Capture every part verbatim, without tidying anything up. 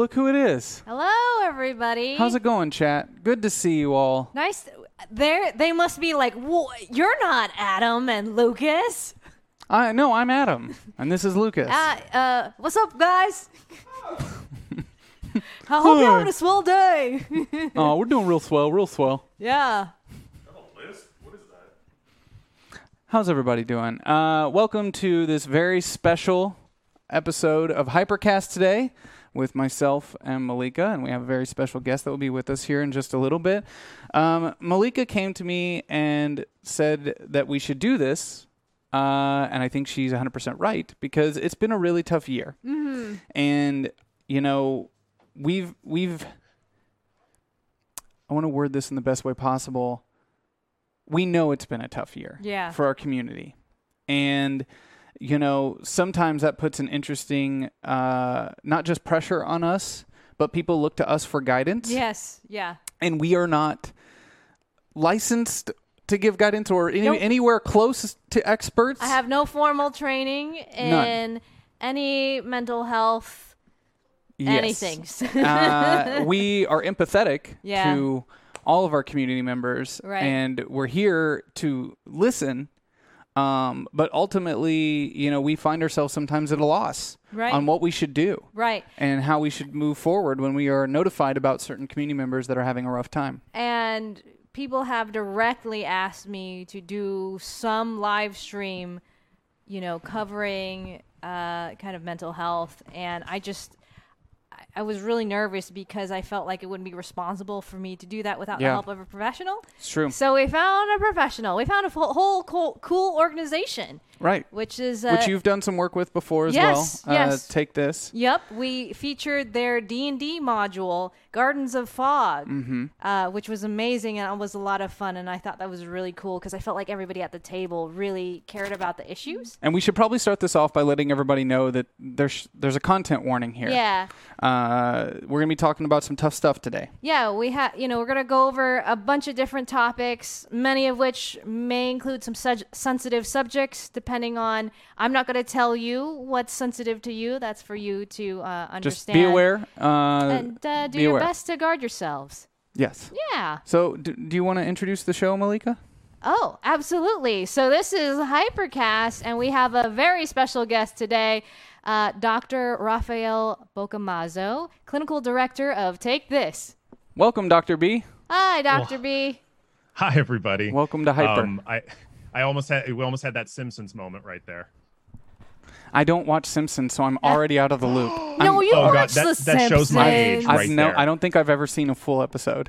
look who it is. Hello, everybody. How's it going, chat? Good to see you all. Nice. There, they must be like, well, you're not Adam and Lucas. I no, I'm Adam, and this is Lucas. Uh, uh, what's up, guys? I hope you're having a swell day. Oh, we're doing real swell, real swell. Yeah. How's everybody doing? Uh, welcome to this very special episode of Hypercast today with myself and Malika, and we have a very special guest that will be with us here in just a little bit. Um, Malika came to me and said that we should do this, uh, and I think she's one hundred percent right, because it's been a really tough year. Mm-hmm. And, you know, we've, we've, I want to word this in the best way possible. We know it's been a tough year yeah. for our community. And, you know, sometimes that puts an interesting, uh, not just pressure on us, but people look to us for guidance. Yes, yeah. And we are not licensed to give guidance or any, Nope. anywhere close to experts. I have no formal training in None. any mental health Yes. anything. uh, we are empathetic Yeah. to all of our community members, Right. and we're here to listen. Um, but ultimately, you know, we find ourselves sometimes at a loss Right. on what we should do Right. and how we should move forward when we are notified about certain community members that are having a rough time. And people have directly asked me to do some live stream, you know, covering uh, kind of mental health. And I just, I- I was really nervous because I felt like it wouldn't be responsible for me to do that without Yeah. the help of a professional. It's true. So we found a professional. We found a whole, whole cool, cool organization, Right. which is... Uh, Which you've done some work with before as Yes, well. yes. Uh, take this. Yep, we featured their D and D module, Gardens of Fog, Mm-hmm. uh, which was amazing and it was a lot of fun. And I thought that was really cool because I felt like everybody at the table really cared about the issues. And we should probably start this off by letting everybody know that there's there's a content warning here. Yeah, Uh, we're going to be talking about some tough stuff today. yeah, we have. You know, we're gonna go over a bunch of different topics, many of which may include some sug- sensitive subjects, depending on. I'm not gonna tell you what's sensitive to you. That's for you to uh, understand. Just be aware. Uh, and uh, do be your aware. best to guard yourselves. Yes. Yeah. So, do, do you want to introduce the show, Malika? Oh, absolutely. So this is Hypercast, and we have a very special guest today, uh, Doctor Rafael Bocamazzo, Clinical Director of Take This. Welcome, Doctor B. Hi, Doctor Well, B. Hi, everybody. Welcome to Hyper. Um, I, I almost had we almost had that Simpsons moment right there. I don't watch Simpsons, so I'm already out of the loop. No, I'm- you Oh, God, watch that- The that shows my age Simpsons. I've right no, there. I don't think I've ever seen a full episode.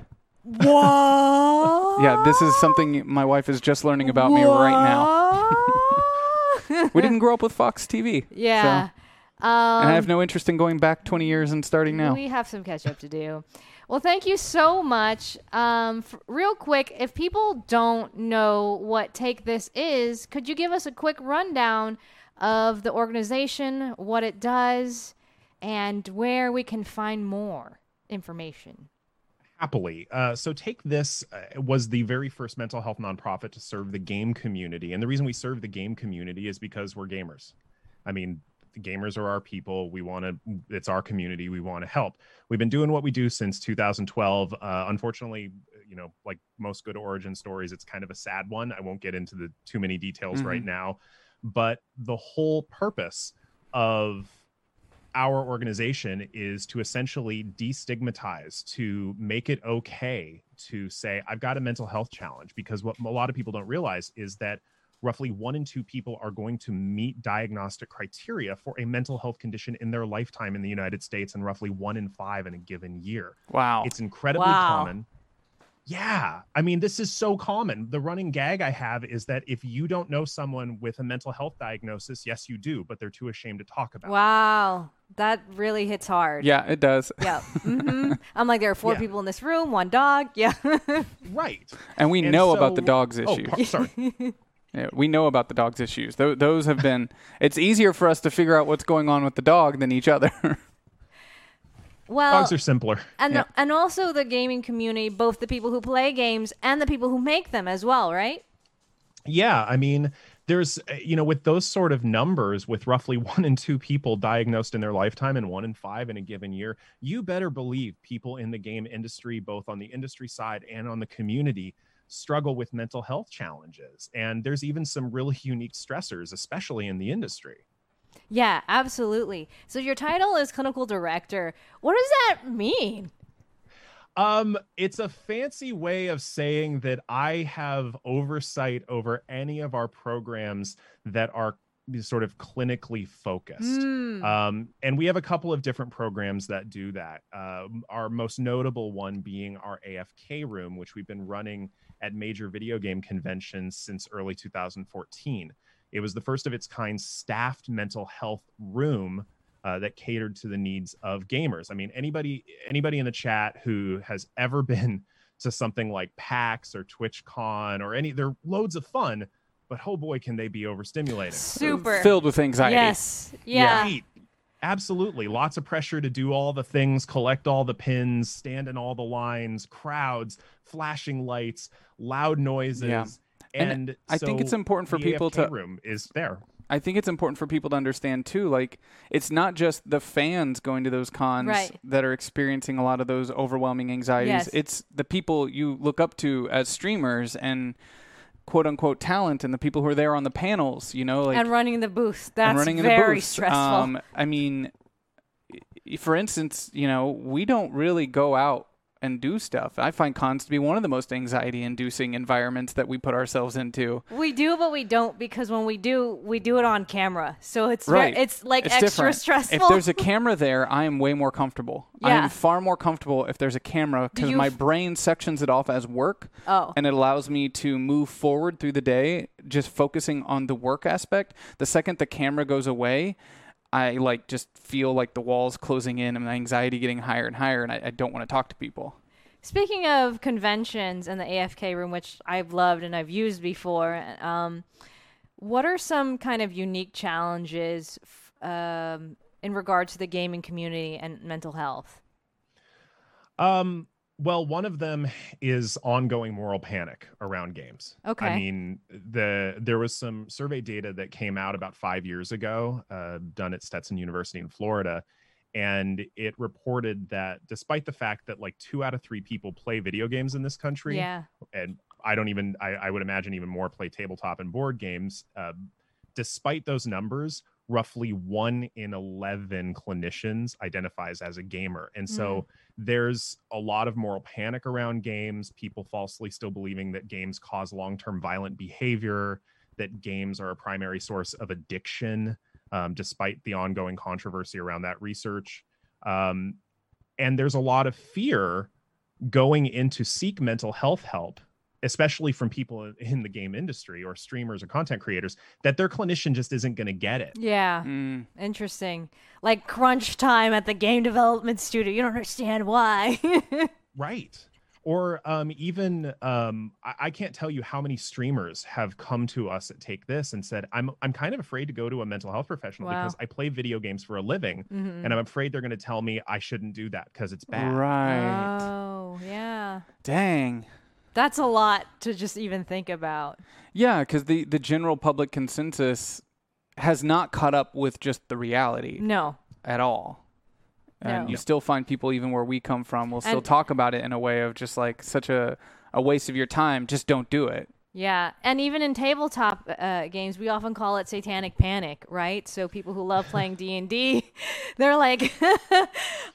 What? Yeah, this is something my wife is just learning about me right now. now. We didn't grow up with Fox T V. Yeah. So, um, and I have no interest in going back twenty years and starting now. We have some catch up to do. Well, thank you so much. Um, f- real quick, if people don't know what Take This is, could you give us a quick rundown of the organization, what it does, and where we can find more information? Happily. Uh, so Take This uh, was the very first mental health nonprofit to serve the game community. And the reason we serve the game community is because we're gamers. I mean, the gamers are our people. We want to, it's our community. We want to help. We've been doing what we do since two thousand twelve. Uh, unfortunately, you know, like most good origin stories, it's kind of a sad one. I won't get into the too many details Mhm. right now, but the whole purpose of our organization is to essentially destigmatize, to make it okay to say, I've got a mental health challenge, because what a lot of people don't realize is that roughly one in two people are going to meet diagnostic criteria for a mental health condition in their lifetime in the United States, and roughly one in five in a given year. Wow. It's incredibly Wow. common. Yeah. I mean, this is so common. The running gag I have is that if you don't know someone with a mental health diagnosis, yes, you do, but they're too ashamed to talk about it. Wow, that really hits hard. Yeah, it does. Yeah. hmm I'm like, there are four Yeah. people in this room, one dog. Yeah. Right. And we And know about the so- dog's Oh, issues. par- sorry. Yeah, we know about the dog's issues. Th- those have been. It's easier for us to figure out what's going on with the dog than each other. Well, Dogs are simpler. and Yeah. and also the gaming community, both the people who play games and the people who make them as well, right? Yeah, I mean, there's, you know, with those sort of numbers, with roughly one in two people diagnosed in their lifetime and one in five in a given year, you better believe people in the game industry, both on the industry side and on the community, struggle with mental health challenges. And there's even some really unique stressors, especially in the industry. Yeah, absolutely. So your title is clinical director. What does that mean? Um, it's a fancy way of saying that I have oversight over any of our programs that are sort of clinically focused. Mm. Um, and we have a couple of different programs that do that. Um, our most notable one being our A F K room, which we've been running at major video game conventions since early two thousand fourteen. It was the first of its kind staffed mental health room Uh, that catered to the needs of gamers. I mean, anybody anybody in the chat who has ever been to something like PAX or TwitchCon or any, they're loads of fun, but oh boy, can they be overstimulating. Super. Filled with anxiety. Yes. Yeah. Right. Absolutely. Lots of pressure to do all the things, collect all the pins, stand in all the lines, crowds, flashing lights, loud noises. Yeah. And, and I so think it's important for the people A F K to room is there. I think it's important for people to understand too, like it's not just the fans going to those cons Right. that are experiencing a lot of those overwhelming anxieties. Yes. It's the people you look up to as streamers and quote unquote talent and the people who are there on the panels, you know, like and running the booth. That's and running in very the booths. stressful. Um, I mean, i- for instance, you know, we don't really go out and do stuff. I find cons to be one of the most anxiety-inducing environments that we put ourselves into. We do, but we don't, because when we do, we do it on camera. So it's Right. ve- it's like It's extra different. stressful. If there's a camera there, I am way more comfortable. I Yeah. am far more comfortable if there's a camera because you my f- brain sections it off as work. Oh. And it allows me to move forward through the day just focusing on the work aspect. The second the camera goes away, I like just feel like the walls closing in and my anxiety getting higher and higher, and I, I don't want to talk to people. Speaking of conventions and the A F K room, which I've loved and I've used before, um, what are some kind of unique challenges f- um, in regard to the gaming community and mental health? Um, well, one of them is ongoing moral panic around games. Okay. I mean, the there was some survey data that came out about five years ago, uh, done at Stetson University in Florida. And it reported that despite the fact that like two out of three people play video games in this country, Yeah. and I don't even, I, I would imagine even more play tabletop and board games, uh, despite those numbers, roughly one in eleven clinicians identifies as a gamer. And so Mm. there's a lot of moral panic around games, people falsely still believing that games cause long-term violent behavior, that games are a primary source of addiction. Um, despite the ongoing controversy around that research. Um, and there's a lot of fear going in to seek mental health help, especially from people in the game industry or streamers or content creators, that their clinician just isn't going to get it. Yeah. Mm. Interesting. Like crunch time at the game development studio. You don't understand why. Right. Or um, even, um, I, I can't tell you how many streamers have come to us at Take This and said, I'm I'm kind of afraid to go to a mental health professional Wow. because I play video games for a living. Mhm. And I'm afraid they're going to tell me I shouldn't do that because it's bad. Right. Oh, yeah. Dang. That's a lot to just even think about. Yeah, because the, the general public consensus has not caught up with just the reality No. at all. And No. you still find people, even where we come from, will still And- talk about it in a way of just like such a, a waste of your time. Just don't do it. Yeah, and even in tabletop uh, games, we often call it satanic panic, right? So people who love playing D and D, they're like, uh,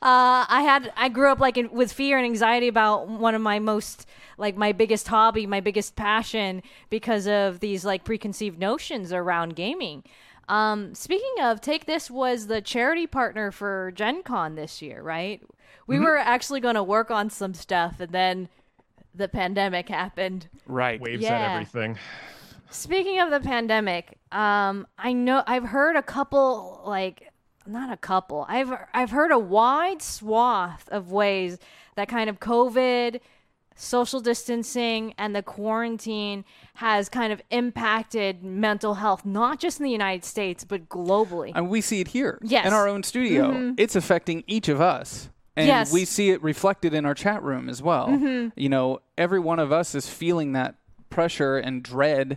I had, I grew up like in, with fear and anxiety about one of my most, like my biggest hobby, my biggest passion, because of these like preconceived notions around gaming. Um, speaking of, Take This was the charity partner for Gen Con this year, right? We Mm-hmm. were actually going to work on some stuff, and then the pandemic happened. Right. Waves Yeah. at everything. Speaking of the pandemic, um, I know I've heard a couple, like not a couple. I've I've heard a wide swath of ways that kind of COVID, social distancing, and the quarantine has kind of impacted mental health, not just in the United States but globally. And we see it here Yes. in our own studio. It's affecting each of us. And Yes. we see it reflected in our chat room as well. You know, every one of us is feeling that pressure and dread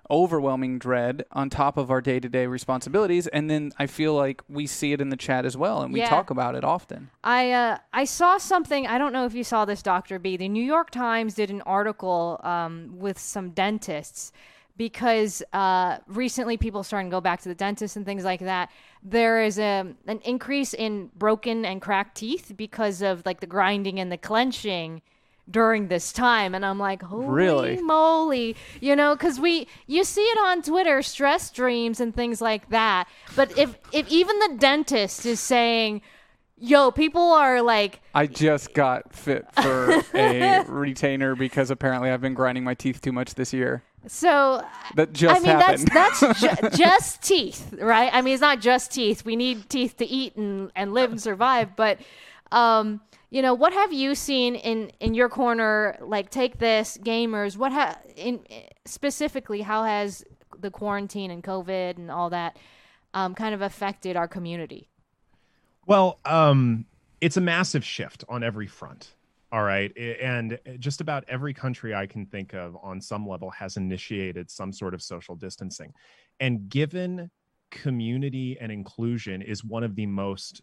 overwhelming dread on top of our day-to-day responsibilities. And then I feel like we see it in the chat as well, and we Yeah. talk about it often. I uh, I saw something. I don't know if you saw this, Doctor B. The New York Times did an article um, with some dentists because uh, recently people starting to go back to the dentist and things like that. There is a an increase in broken and cracked teeth because of like the grinding and the clenching during this time. And I'm like, holy Really? moly, you know, because we you see it on Twitter, stress dreams and things like that. But if if even the dentist is saying, yo, people are like, I just got fit for a retainer because apparently I've been grinding my teeth too much this year. so That just I mean, happened. that's that's ju- just teeth, right? I mean, it's not just teeth. We need teeth to eat and, and live and survive. But, um, you know, what have you seen in, in your corner? Like, take this, gamers. What ha- in specifically, how has the quarantine and COVID and all that um, kind of affected our community? Well, um, it's a massive shift on every front. All right. I- And just about every country I can think of on some level has initiated some sort of social distancing. And given community and inclusion is one of the most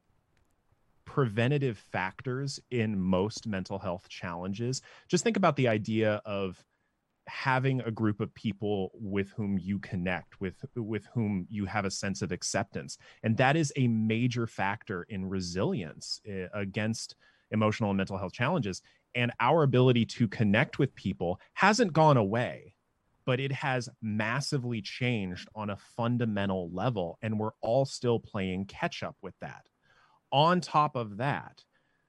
preventative factors in most mental health challenges, just think about the idea of having a group of people with whom you connect, with with whom you have a sense of acceptance. And that is a major factor in resilience uh, against emotional and mental health challenges. And our ability to connect with people hasn't gone away, but it has massively changed on a fundamental level. And we're all still playing catch up with that. On top of that,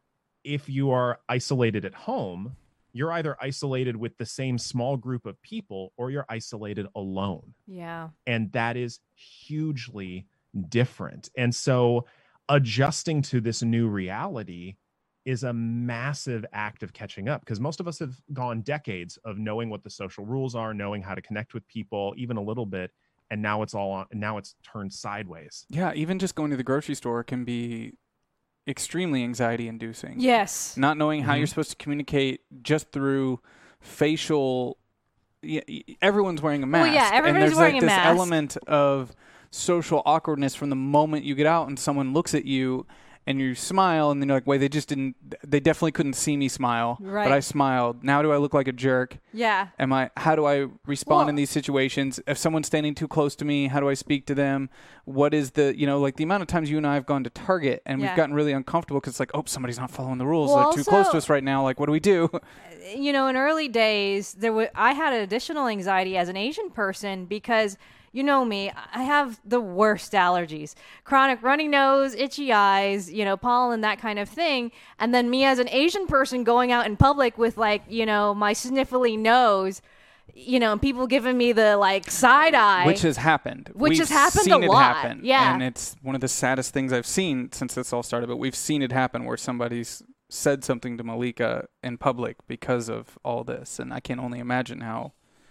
if you are isolated at home, you're either isolated with the same small group of people or you're isolated alone. Yeah. And that is hugely different. And so adjusting to this new reality is a massive act of catching up, because most of us have gone decades of knowing what the social rules are, knowing how to connect with people, even a little bit. And now it's all on, now it's turned sideways. Yeah, even just going to the grocery store can be extremely anxiety inducing. Yes. Not knowing how Mhm. you're supposed to communicate just through facial. y- y- Everyone's wearing a Well, mask. yeah, everybody's and there's wearing like a this mask. element of social awkwardness from the moment you get out and someone looks at you and you smile and then you're like, wait, they just didn't, they definitely couldn't see me smile, Right. but I smiled. Now do I look like a jerk? Yeah. Am I, how do I respond Well- in these situations? If someone's standing too close to me, how do I speak to them? What is the, you know, like the amount of times you and I have gone to Target and Yeah. we've gotten really uncomfortable because it's like, oh, somebody's not following the rules. Well, They're too close to also- us right now. Like, what do we do? You know, in early days, there were I had additional anxiety as an Asian person because, you know me, I have the worst allergies: chronic runny nose, itchy eyes, you know, pollen, that kind of thing. And then me as an Asian person going out in public with, like, you know, my sniffly nose, you know, and people giving me the like side eye. Which has happened. Which We've has happened seen a it lot, happen. yeah. And it's one of the saddest things I've seen since this all started, but we've seen it happen where somebody's said something to Malika in public because of all this. And I can only imagine how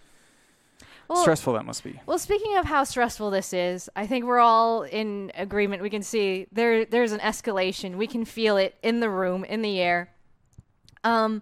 Well, stressful that must be. Well, speaking of how stressful this is, I think we're all in agreement. We can see there there's an escalation. We can feel it in the room, in the air. Um,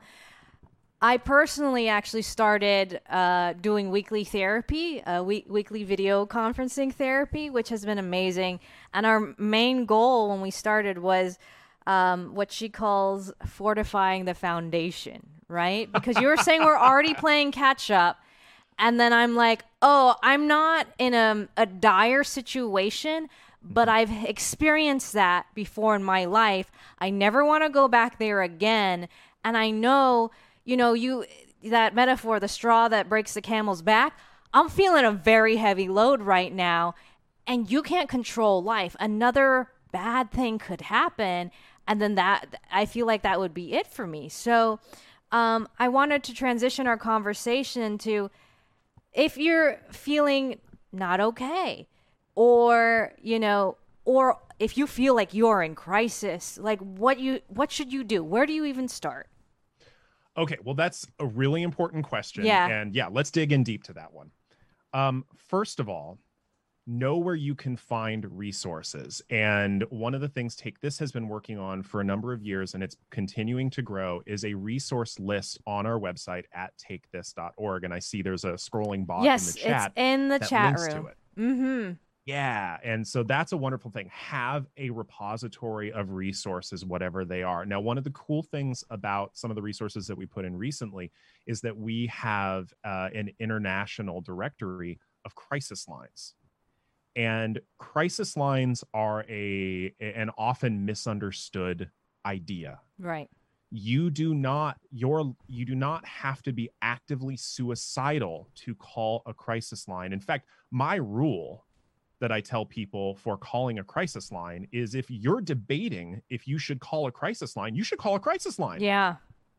I personally actually started uh, doing weekly therapy, uh, week, weekly video conferencing therapy, which has been amazing. And our main goal when we started was um, what she calls fortifying the foundation, right? Because you were saying we're already playing catch up. And then I'm like, oh, I'm not in a, a dire situation, but I've experienced that before in my life. I never want to go back there again. And I know, you know, you that metaphor, the straw that breaks the camel's back, I'm feeling a very heavy load right now. And you can't control life. Another bad thing could happen. And then that, I feel like that would be it for me. So um, I wanted to transition our conversation to, if you're feeling not okay, or, you know, or if you feel like you're in crisis, like what you what should you do? Where do you even start? Okay, well, that's a really important question. Yeah. And yeah, let's dig in deep to that one. Um, first of all, know where you can find resources. And one of the things Take This has been working on for a number of years, and it's continuing to grow, is a resource list on our website at take this dot org. And I see there's a scrolling bot yes, in the chat. It's in the that chat links room. To it. Mm-hmm. Yeah. And so that's a wonderful thing. Have a repository of resources, whatever they are. Now, one of the cool things about some of the resources that we put in recently is that we have uh, an international directory of crisis lines. And crisis lines are a an often misunderstood idea. Right. You do not your you do not have to be actively suicidal to call a crisis line. In fact, my rule that I tell people for calling a crisis line is, if you're debating if you should call a crisis line, you should call a crisis line. Yeah.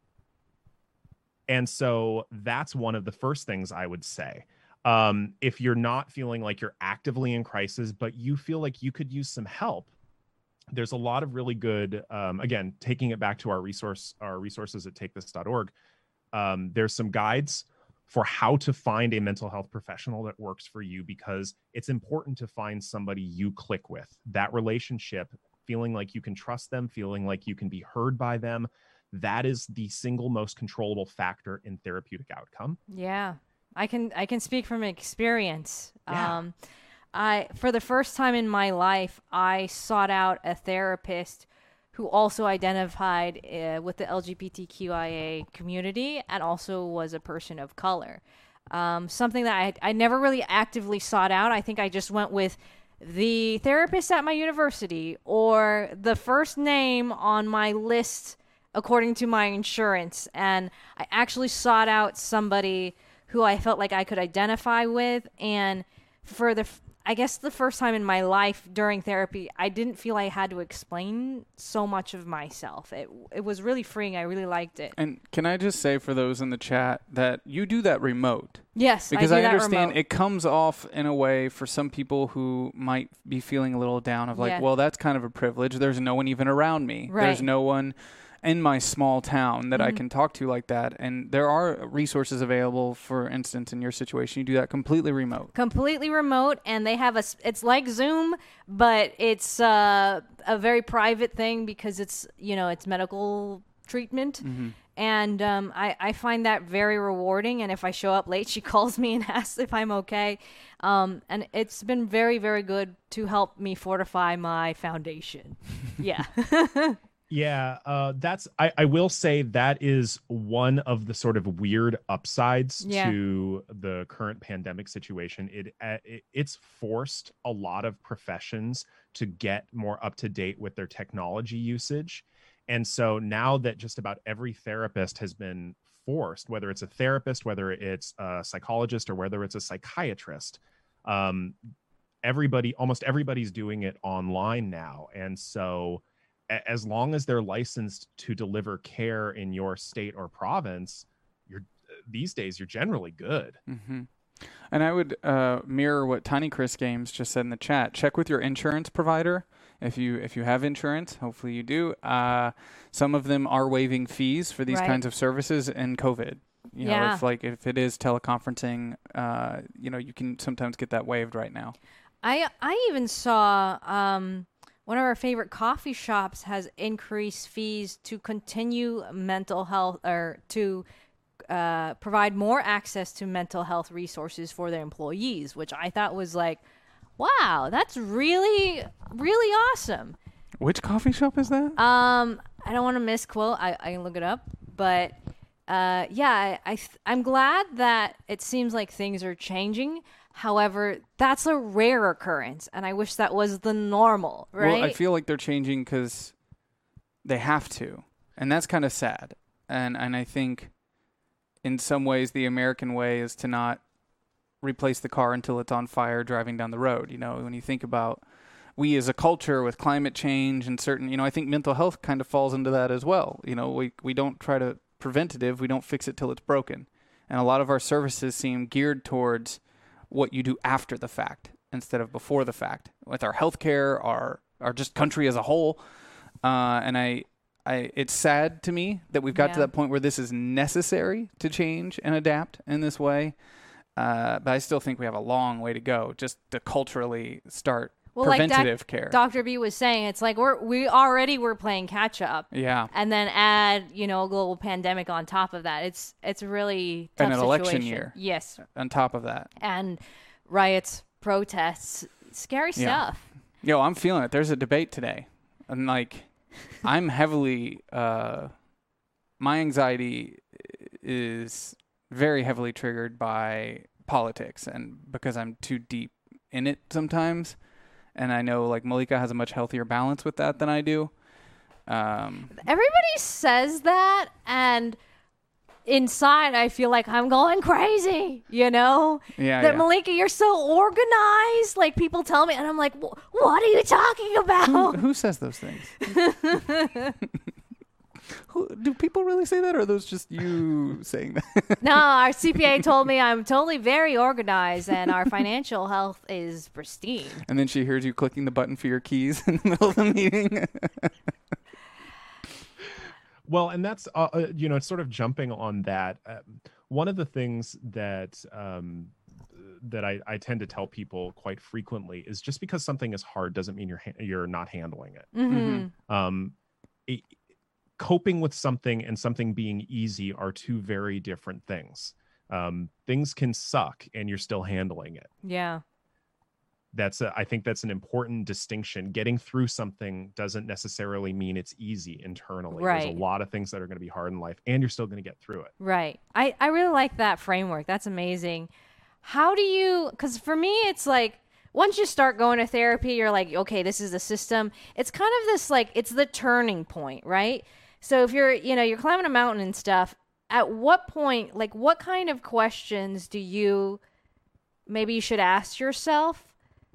And so that's one of the first things I would say. Um, if you're not feeling like you're actively in crisis, but you feel like you could use some help, there's a lot of really good, um, again, taking it back to our resource, our resources at take this dot org. Um, there's some guides for how to find a mental health professional that works for you, because it's important to find somebody you click with. That relationship, feeling like you can trust them, feeling like you can be heard by them, that is the single most controllable factor in therapeutic outcome. Yeah. I can I can speak from experience. Yeah. Um, I for the first time in my life, I sought out a therapist who also identified uh, with the L G B T Q I A community and also was a person of color. Um, something that I I never really actively sought out. I think I just went with the therapist at my university or the first name on my list according to my insurance, and I actually sought out somebody who I felt like I could identify with. And for the, I guess the first time in my life during therapy, I didn't feel I had to explain so much of myself. It it was really freeing. I really liked it. And can I just say for those in the chat that you do that remote? Yes, because I, I, do that understand remote. It comes off in a way for some people who might be feeling a little down of like, Yeah. well, that's kind of a privilege. There's no one even around me. Right. There's no one in my small town that Mm-hmm. I can talk to like that. And there are resources available, for instance, in your situation. You do that completely remote. Completely remote, and they have a s- it's like Zoom, but it's uh, a very private thing because it's, you know, it's medical treatment. Mm-hmm. And um, I, I find that very rewarding. And if I show up late, she calls me and asks if I'm okay. Um, and it's been very, very good to help me fortify my foundation. Yeah. Yeah, uh, that's. I, I will say that is one of the sort of weird upsides Yeah. to the current pandemic situation. It, uh, it it's forced a lot of professions to get more up to date with their technology usage, and so now that just about every therapist has been forced, whether it's a therapist, whether it's a psychologist, or whether it's a psychiatrist, um, everybody, almost everybody's doing it online now, and so, as long as they're licensed to deliver care in your state or province, you're these days you're generally good. Mm-hmm. And I would uh, mirror what Tiny Chris Games just said in the chat. Check with your insurance provider if you if you have insurance. Hopefully you do. Uh, some of them are waiving fees for these Right. kinds of services in COVID. You know, Yeah. if like if it is teleconferencing, uh, you know, you can sometimes get that waived right now. I I even saw um, one of our favorite coffee shops has increased fees to continue mental health or to uh, provide more access to mental health resources for their employees, which I thought was like, wow, that's really, really awesome. Which coffee shop is that? Um, I don't want to misquote. I, I can look it up, but uh, yeah, I, I th- I'm glad that it seems like things are changing. However, that's a rare occurrence, and I wish that was the normal, right? Well, I feel like they're changing because they have to, and that's kind of sad. And and I think in some ways the American way is to not replace the car until it's on fire driving down the road. You know, when you think about we as a culture with climate change and certain, you know, I think mental health kind of falls into that as well. You know, we we don't try to preventative, we don't fix it till it's broken. And a lot of our services seem geared towards what you do after the fact instead of before the fact with our healthcare, our our just country as a whole. Uh, and I, I, it's sad to me that we've got Yeah. to that point where this is necessary to change and adapt in this way. Uh, but I still think we have a long way to go just to culturally start well, preventative like care. Doctor B was saying, it's like we're we already were playing catch up. Yeah. And then add, you know, a global pandemic on top of that. It's it's really tough And an situation. election year. Yes. On top of that. And riots, protests, scary Yeah. stuff. Yo, I'm feeling it. There's a debate today. And like, I'm heavily, uh, my anxiety is very heavily triggered by politics, and because I'm too deep in it sometimes. And I know like Malika has a much healthier balance with that than I do. Um, Everybody says that, and inside I feel like I'm going crazy, you know? yeah. That yeah. Malika, you're so organized. Like people tell me, and I'm like, what are you talking Who, about? who says those things? Who, do people really say that, or are those just you saying that? No, our C P A told me I'm totally very organized, and our financial health is pristine. And then she hears you clicking the button for your keys in the middle of the meeting. Well, and that's, uh, uh, you know, it's sort of jumping on that. Um, one of the things that um, that I, I tend to tell people quite frequently is just because something is hard doesn't mean you're ha- you're not handling it. Mm-hmm. Um, it, coping with something and something being easy are two very different things. Um, things can suck and you're still handling it. Yeah. That's a, I think that's an important distinction. Getting through something doesn't necessarily mean it's easy internally. Right. There's a lot of things that are going to be hard in life, and you're still going to get through it. Right. I, I really like that framework. That's amazing. How do you, because for me, it's like, once you start going to therapy, you're like, okay, this is the system. It's kind of this, like, it's the turning point, right? So if you're, you know, you're climbing a mountain and stuff, at what point, like, what kind of questions do you, maybe you should ask yourself?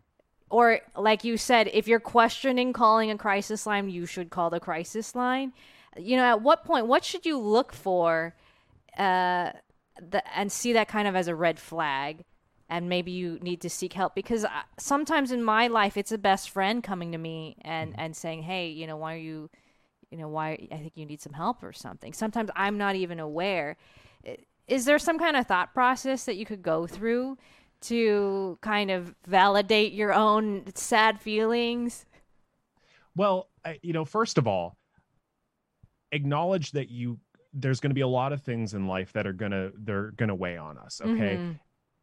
Or like you said, if you're questioning calling a crisis line, you should call the crisis line. You know, at what point, what should you look for uh, the, and see that kind of as a red flag? And maybe you need to seek help, because I, sometimes in my life, it's a best friend coming to me and, and saying, hey, you know, why are you, you know, why I think you need some help or something. Sometimes I'm not even aware. Is there some kind of thought process that you could go through to kind of validate your own sad feelings? Well, I, you know, first of all, acknowledge that you there's going to be a lot of things in life that are going to they're going to weigh on us, okay? Mm-hmm.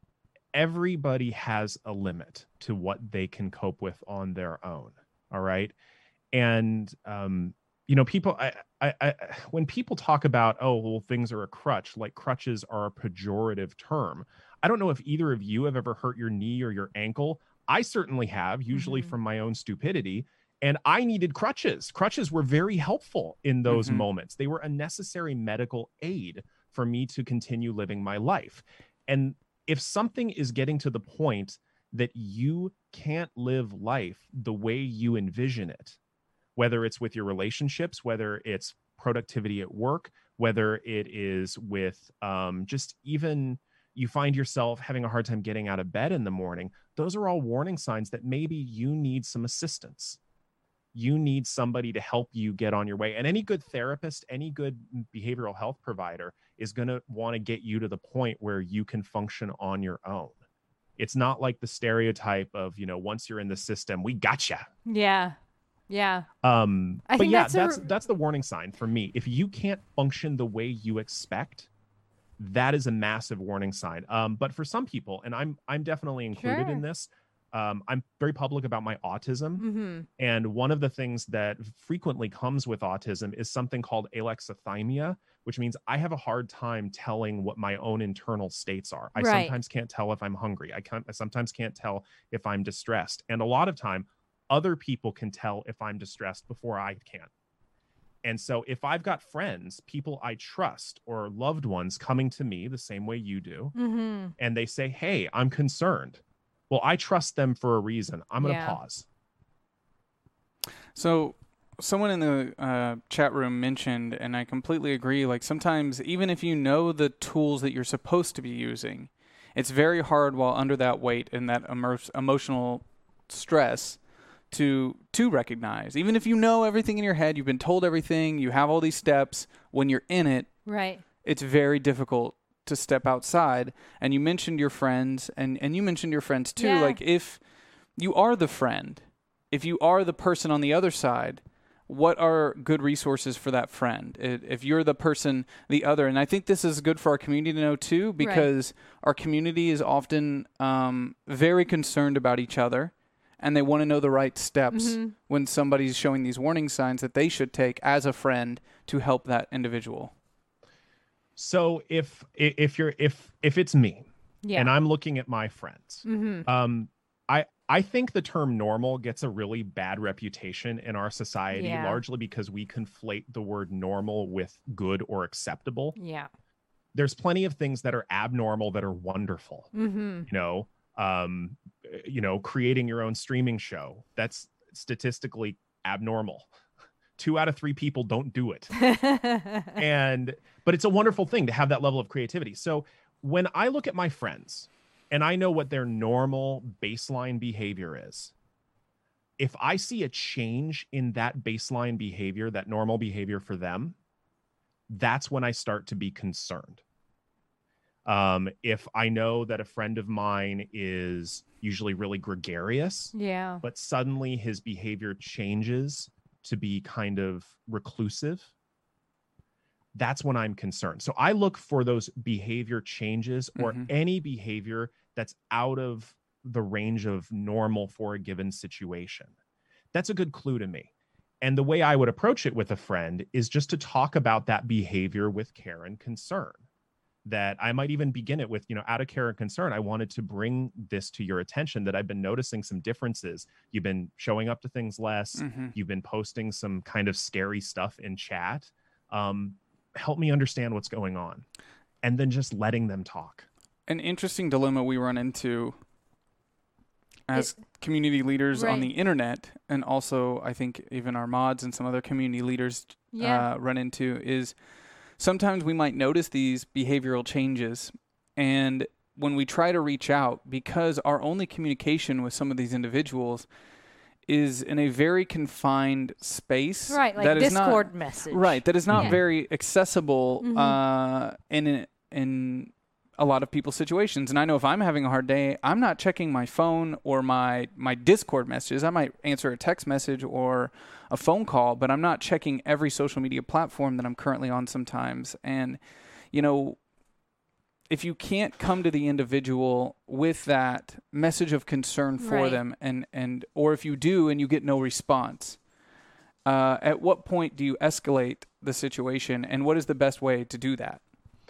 Everybody has a limit to what they can cope with on their own, all right? And um you know, people, I, I, I, when people talk about, oh, well, things are a crutch, like crutches are a pejorative term. I don't know if either of you have ever hurt your knee or your ankle. I certainly have, usually Mm-hmm. from my own stupidity. And I needed crutches. Crutches were very helpful in those Mhm. moments. They were a necessary medical aid for me to continue living my life. And if something is getting to the point that you can't live life the way you envision it, whether it's with your relationships, whether it's productivity at work, whether it is with um, just even you find yourself having a hard time getting out of bed in the morning, those are all warning signs that maybe you need some assistance. You need somebody to help you get on your way. And any good therapist, any good behavioral health provider is going to want to get you to the point where you can function on your own. It's not like the stereotype of, you know, once you're in the system, we gotcha. Yeah. Yeah. Um, I but think yeah, that's a- that's that's the warning sign for me. If you can't function the way you expect, that is a massive warning sign. Um, but for some people, and I'm I'm definitely included Sure. in this, um, I'm very public about my autism. Mm-hmm. And one of the things that frequently comes with autism is something called alexithymia, which means I have a hard time telling what my own internal states are. I Right. sometimes can't tell if I'm hungry. I can't I sometimes can't tell if I'm distressed. And a lot of time, other people can tell if I'm distressed before I can. And so if I've got friends, people I trust, or loved ones coming to me the same way you do, Mm-hmm. and they say, hey, I'm concerned. Well, I trust them for a reason. I'm going to Yeah. pause. So someone in the uh, chat room mentioned, and I completely agree, like sometimes even if you know the tools that you're supposed to be using, it's very hard while under that weight and that emo- emotional stress to to recognize. Even if you know everything in your head, you've been told everything, you have all these steps, when you're in it, Right. it's very difficult to step outside. And you mentioned your friends, and, and you mentioned your friends too. Yeah. Like, if you are the friend, if you are the person on the other side, what are good resources for that friend? If you're the person, the other, and I think this is good for our community to know too, because right. our community is often um, very concerned about each other, and they want to know the right steps mm-hmm. when somebody's showing these warning signs that they should take as a friend to help that individual. So if if you're if if it's me, yeah. and I'm looking at my friends, mm-hmm. um, I. I think the term normal gets a really bad reputation in our society, yeah. largely because we conflate the word normal with good or acceptable. Yeah. There's plenty of things that are abnormal that are wonderful. Mm-hmm. You know, um, you know, creating your own streaming show, that's statistically abnormal. Two out of three people don't do it. and, but it's a wonderful thing to have that level of creativity. So when I look at my friends, and I know what their normal baseline behavior is, if I see a change in that baseline behavior, that normal behavior for them, that's when I start to be concerned. Um, if I know that a friend of mine is usually really gregarious, yeah, but suddenly his behavior changes to be kind of reclusive, that's when I'm concerned. So I look for those behavior changes or mm-hmm. any behavior that's out of the range of normal for a given situation. That's a good clue to me. And the way I would approach it with a friend is just to talk about that behavior with care and concern. That I might even begin it with, you know, out of care and concern, I wanted to bring this to your attention, that I've been noticing some differences. You've been showing up to things less. Mm-hmm. You've been posting some kind of scary stuff in chat. Um, help me understand what's going on. And then just letting them talk. An interesting dilemma we run into as it, community leaders right. on the internet, and also I think even our mods and some other community leaders yeah. uh, run into, is sometimes we might notice these behavioral changes, and when we try to reach out, because our only communication with some of these individuals is in a very confined space. Right, like that Discord is not, message. Right, that is not yeah. very accessible mm-hmm. uh, in in a lot of people's situations. And I know if I'm having a hard day, I'm not checking my phone or my, my Discord messages. I might answer a text message or a phone call, but I'm not checking every social media platform that I'm currently on sometimes. And, you know, if you can't come to the individual with that message of concern for right. them, and, and or if you do and you get no response, uh, at what point do you escalate the situation, and what is the best way to do that?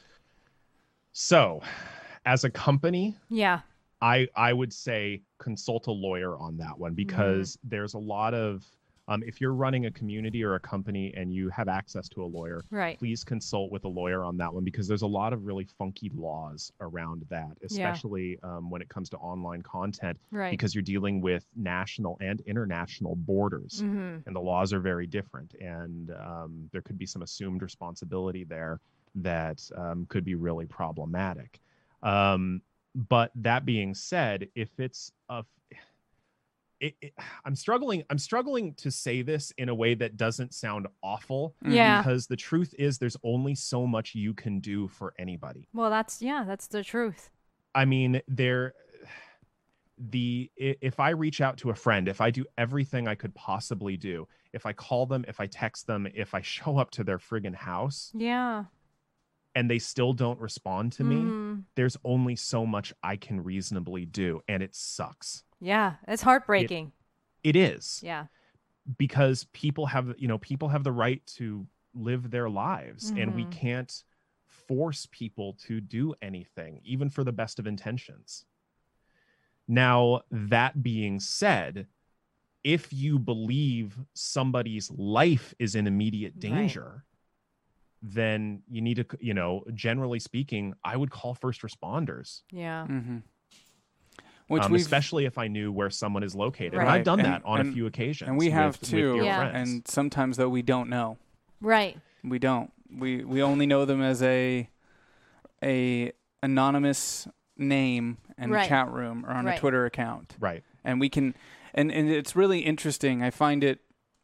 So, as a company, yeah, I I would say consult a lawyer on that one, because mm. there's a lot of um, if you're running a community or a company and you have access to a lawyer, right. please consult with a lawyer on that one, because there's a lot of really funky laws around that, especially yeah. um, when it comes to online content, right. because you're dealing with national and international borders, mm-hmm. and the laws are very different, and um, there could be some assumed responsibility there that um, could be really problematic. Um, but that being said, if it's a, it, it, I'm struggling, I'm struggling to say this in a way that doesn't sound awful. Yeah. Because the truth is, there's only so much you can do for anybody. Well, that's, yeah, that's the truth. I mean, there, the, if I reach out to a friend, if I do everything I could possibly do, if I call them, if I text them, if I show up to their friggin' house. Yeah. And they still don't respond to me, mm. there's only so much I can reasonably do, and it sucks. Yeah, it's heartbreaking. It, it is. Yeah. Because people have, you know, people have the right to live their lives, mm-hmm. and we can't force people to do anything, even for the best of intentions. Now, that being said, if you believe somebody's life is in immediate danger, right. then you need to, you know, generally speaking, I would call first responders. Yeah. Mm-hmm. Which um, especially if I knew where someone is located. Right. And I've done and, that on and, a few occasions. And we have with, too. With yeah. friends. And sometimes, though, we don't know. Right. We don't. We we only know them as a a anonymous name in right. a chat room or on right. a Twitter account. Right. And we can, and, and it's really interesting. I find it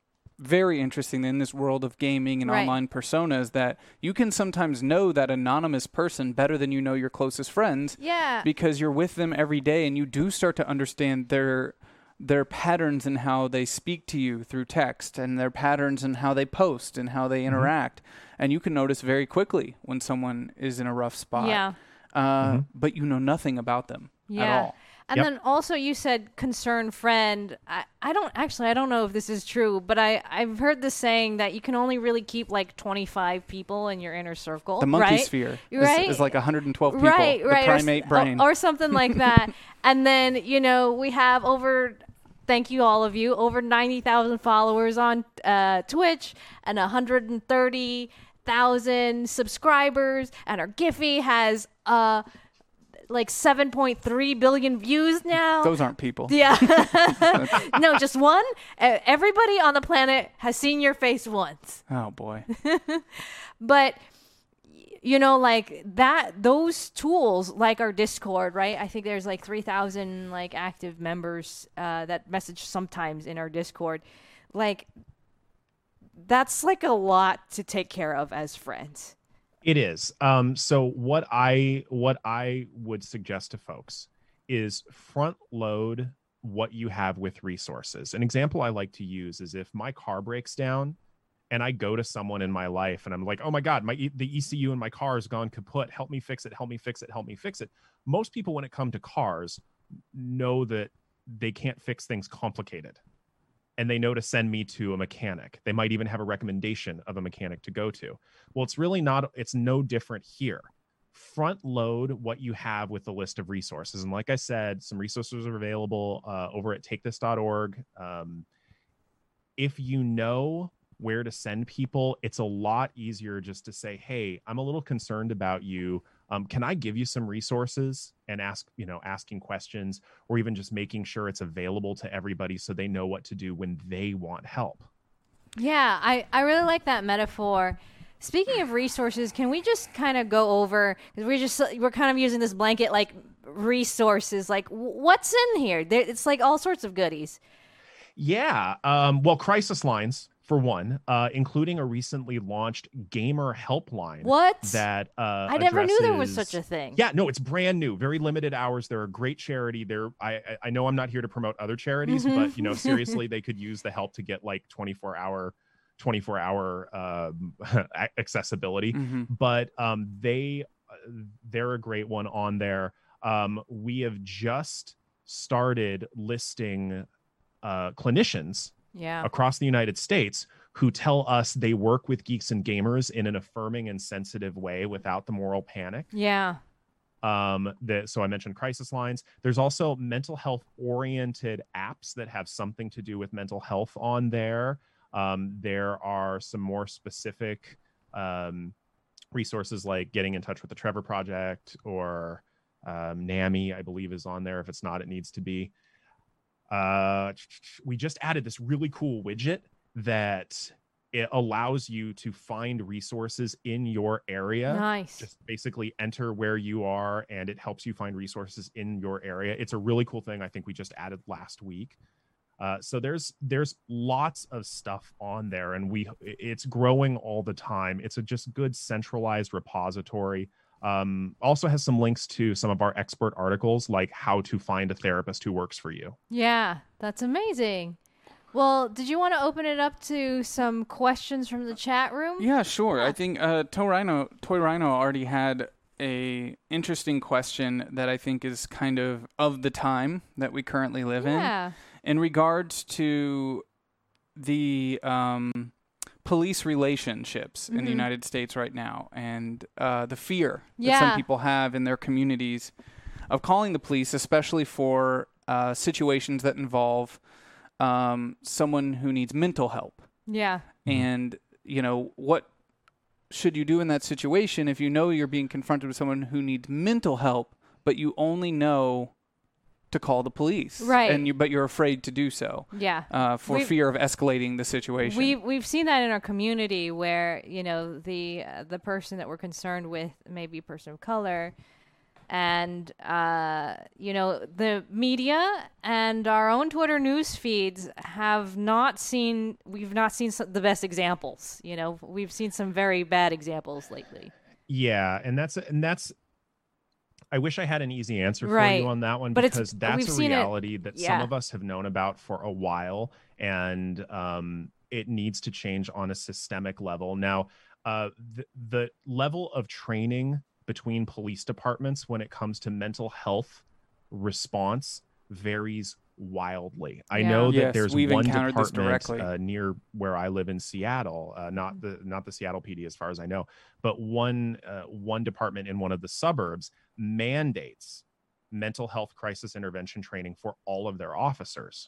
very interesting in this world of gaming and Right. online personas that you can sometimes know that anonymous person better than you know your closest friends Yeah. because you're with them every day and you do start to understand their their patterns and how they speak to you through text and their patterns and how they post and how they interact. Mm-hmm. And you can notice very quickly when someone is in a rough spot. Yeah. Uh, Mm-hmm. But you know nothing about them Yeah. at all. And Yep. then also you said concerned friend. I, I don't actually I don't know if this is true, but I, I've heard this saying that you can only really keep like twenty-five people in your inner circle. The monkey right? sphere is, Right? is like one hundred twelve people. Right, the right. primate or, s- brain. Or, or something like that. And then, you know, we have over thank you all of you, over ninety thousand followers on uh, Twitch and one hundred thirty thousand subscribers, and our Giphy has uh like seven point three billion views now. Those aren't people. Yeah. No, just one. Uh, everybody on the planet has seen your face once. Oh, boy. But y- you know, like that, those tools, like our Discord, right? I think there's like three thousand like active members uh, that message sometimes in our Discord. Like, that's like a lot to take care of as friends. It is. Um, so what I what I would suggest to folks is front load what you have with resources. An example I like to use is if my car breaks down and I go to someone in my life and I'm like, oh my God, my e- the E C U in my car has gone kaput. Help me fix it. Help me fix it. Help me fix it. Most people, when it comes to cars, know that they can't fix things complicated. And they know to send me to a mechanic. They might even have a recommendation of a mechanic to go to. Well, it's really not, it's no different here. Front load what you have with the list of resources. And like I said, some resources are available uh, over at take this dot org. Um, if you know where to send people, it's a lot easier just to say, hey, I'm a little concerned about you. Um, can I give you some resources and ask, you know, asking questions, or even just making sure it's available to everybody so they know what to do when they want help. Yeah, I, I really like that metaphor. Speaking of resources, can we just kind of go over, because we're just, we're kind of using this blanket like resources, like w- what's in here? There, it's like all sorts of goodies. Yeah. Um, well, crisis lines, for one, uh, including a recently launched gamer helpline. What? That uh, I never knew there was addresses- such a thing. Yeah, no, it's brand new, very limited hours. They're a great charity. They're I I- I know I'm not here to promote other charities, Mhm. but you know, seriously, they could use the help to get like twenty-four hour um, accessibility. Mhm. But um, they they're a great one on there. Um, we have just started listing uh, clinicians Yeah. across the United States who tell us they work with geeks and gamers in an affirming and sensitive way without the moral panic. Yeah. Um, that so I mentioned crisis lines. There's also mental health oriented apps that have something to do with mental health on there. Um, there are some more specific um, resources like getting in touch with the Trevor Project, or um, NAMI, I believe, is on there. If it's not, it needs to be. Uh, we just added this really cool widget that it allows you to find resources in your area. Nice. Just basically enter where you are, and it helps you find resources in your area. It's a really cool thing. I think we just added last week. Uh, so there's there's lots of stuff on there, and we it's growing all the time. It's a just good centralized repository. Um, also has some links to some of our expert articles, like how to find a therapist who works for you. Yeah, that's amazing. Well, did you want to open it up to some questions from the chat room? Yeah, sure. I think uh, Toy Rhino, Toy Rhino already had a interesting question that I think is kind of of the time that we currently live Yeah. in, in regards to the um, police relationships in the Mhm. United States right now, and uh, the fear that Yeah. some people have in their communities of calling the police, especially for uh, situations that involve um, someone who needs mental help. Yeah. And, you know, what should you do in that situation if you know you're being confronted with someone who needs mental help, but you only know to call the police? Right. And you, but you're afraid to do so Yeah. uh, for We've- fear of escalating the situation. We've we've seen that in our community where, you know, the uh, the person that we're concerned with, maybe a person of color, And, uh, you know, the media and our own Twitter news feeds have not seen, we've not seen some, the best examples. You know, we've seen some very bad examples lately. Yeah. And that's, and that's, I wish I had an easy answer for Right. you on that one, But it's- because that's we've a seen it- reality that some yeah. of us have known about for a while, and um, it needs to change on a systemic level. Now, uh, the, the level of training between police departments when it comes to mental health response varies wildly. I Yeah. know that Yes, there's we've one encountered this department directly. uh, near where I live in Seattle, uh, not the not the Seattle P D as far as I know, but one uh, one department in one of the suburbs mandates mental health crisis intervention training for all of their officers.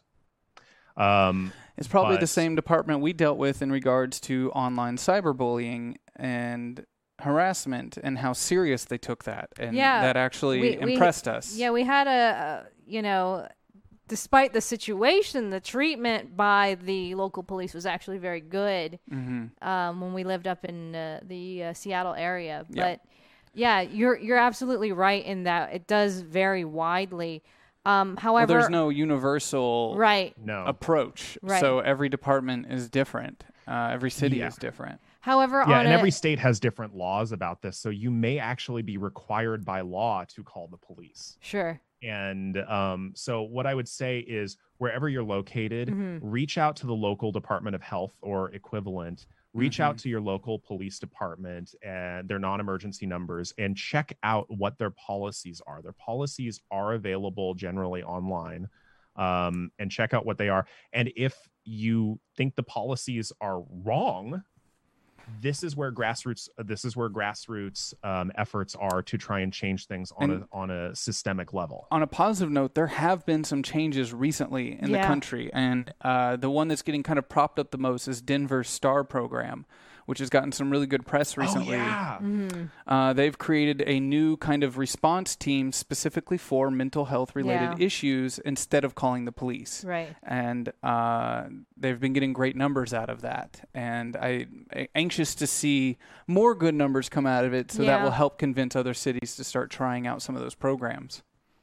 Um, It's probably the but- same department we dealt with in regards to online cyberbullying and harassment, and how serious they took that, and Yeah, that actually we- we- impressed us. Yeah, we had a, a, you know, despite the situation, the treatment by the local police was actually very good hmm um, when we lived up in uh, the uh, Seattle area. Yeah. But yeah, you're you're absolutely right in that it does vary widely. Um, Well, however, there's no universal right. no. approach, Right. so every department is different. Uh, every city Yeah. is different. However, Yeah, on and a, every state has different laws about this, so you may actually be required by law to call the police. sure. And um, so what I would say is, wherever you're located, Mhm. reach out to the local Department of Health or equivalent. Reach out Mhm. to your local police department and their non-emergency numbers, and check out what their policies are. Their policies are available generally online, um, and check out what they are. And if you think the policies are wrong, this is where grassroots this is where grassroots um, efforts are to try and change things on And- a on a systemic level. On a positive note, there have been some changes recently in the Yeah. country, and uh, the one that's getting kind of propped up the most is Denver's STAR program, which has gotten some really good press recently. Oh, yeah. Mhm. Uh, they've created a new kind of response team specifically for mental health related Yeah. issues instead of calling the police. Right. And uh, they've been getting great numbers out of that. And I, I'm anxious to see more good numbers come out of it, so that Yeah. will help convince other cities to start trying out some of those programs.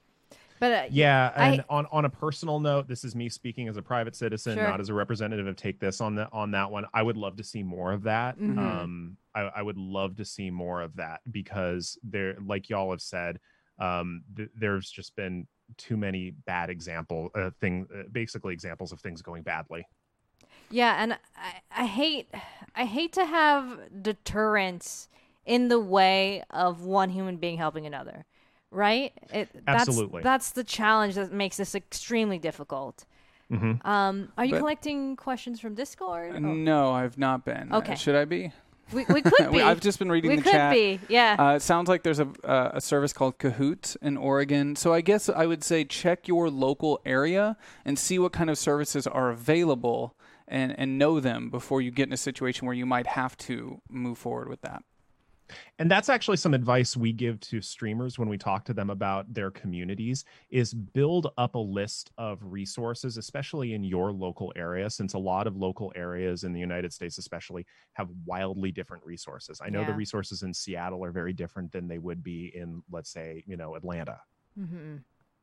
But uh, Yeah, I- and on, on a personal note, this is me speaking as a private citizen, Sure. not as a representative of Take This on the on that one. I would love to see more of that. Mhm. Um, I, I would love to see more of that, because there, like y'all have said, um, th- there's just been too many bad example uh, thing, uh, basically examples of things going badly. Yeah, and I, I hate I hate to have deterrence in the way of one human being helping another, right? It, that's, Absolutely. That's the challenge that makes this extremely difficult. Mhm. Um, are you But- collecting questions from Discord? Oh, No, I've not been. Okay. Uh, should I be? we, we could be. I've just been reading we the could chat. be. Yeah. Uh, it sounds like there's a uh, a service called Kahoot in Oregon. So I guess I would say check your local area and see what kind of services are available, and, and know them before you get in a situation where you might have to move forward with that. And that's actually some advice we give to streamers when we talk to them about their communities, is build up a list of resources, especially in your local area, since a lot of local areas in the United States especially have wildly different resources. I know the Yeah. resources in Seattle are very different than they would be in, let's say, you know, Atlanta. hmm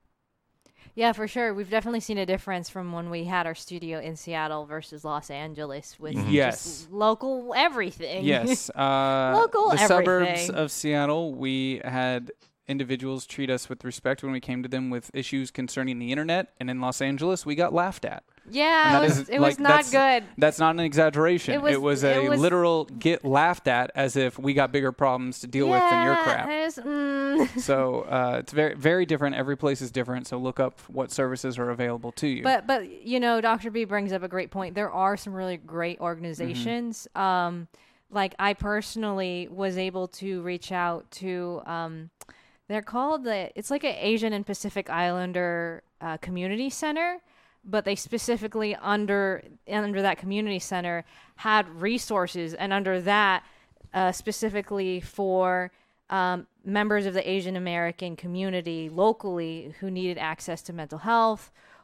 Yeah, for sure. We've definitely seen a difference from when we had our studio in Seattle versus Los Angeles with Yes. just local everything. Yes. Uh, Local the suburbs everything. of Seattle, we had individuals treat us with respect when we came to them with issues concerning the internet. And in Los Angeles, we got laughed at. Yeah, And it that was, is, it like, was not that's- good. That's not an exaggeration. It was- it was it a was- literal get laughed at, as if we got bigger problems to deal with than your Yeah, crap. it is- mm. So uh, it's very, very different. Every place is different. So look up what services are available to you. But but you know, Doctor B brings up a great point. There are some really great organizations. Um, like I personally was able to reach out to. Um, they're called the. It's like an Asian and Pacific Islander uh, community center, but they specifically under under that community center had resources, and under that uh, specifically for. Um, members of the Asian American community locally who needed access to mental health